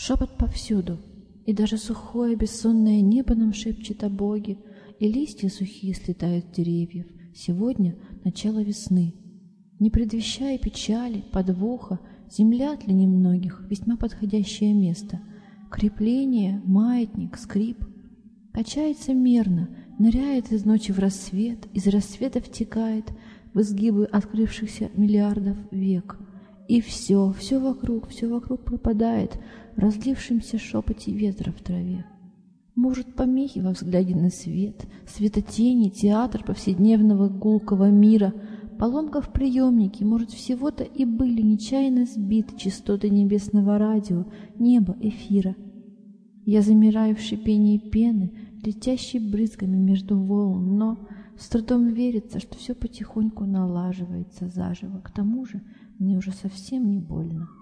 Шепот повсюду, и даже сухое бессонное небо нам шепчет о Боге, и листья сухие слетают с деревьев. Сегодня начало весны. Не предвещая печали, подвоха, земля для немногих весьма подходящее место. Крепление, маятник, скрип. Качается мерно, ныряет из ночи в рассвет, из рассвета втекает в изгибы открывшихся миллиардов век. И все вокруг пропадает в разлившемся шепоте ветра в траве. Может, помехи во взгляде на свет, светотени, театр повседневного гулкого мира, поломка в приемнике, может, всего-то и были нечаянно сбиты частоты небесного радио, неба, эфира. Я замираю в шипении пены, летящей брызгами между волн, но с трудом верится, что все потихоньку налаживается заживо. К тому же мне уже совсем не больно.